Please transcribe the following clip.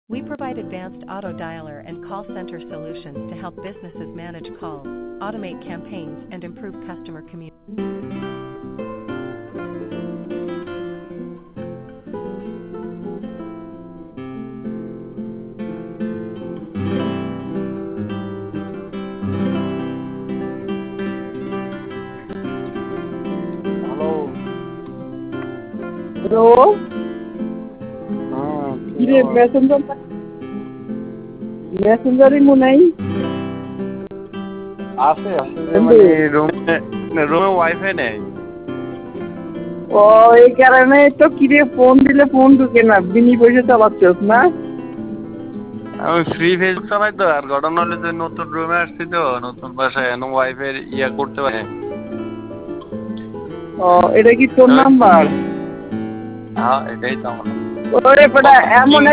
We provide advanced auto dialer and call center solutions to help businesses manage calls, automate campaigns, and improve customer communication. Hello. Hello, কি কিরে খবর? মেসেঞ্জারই মনে নাই। আছে যে বন্ধু, মানে রুমে ওয়াইফাই নেই। ও এই কারণে তো কিরে ফোন দিলে ফোন ঢুকে না, বিনি পয়সা চালাচ্ছস না? আমি ফ্রি ফেসবুক চালাই তো। আর ঘটনা হলো যে নতুন রুমে আসছি তো, নতুন বাসায় এখন ওয়াইফাই করতে পারে। ও এটা কি তোর নাম্বার? হ্যাঁ, এটাই তো আমার। ওরে বেটা, এমন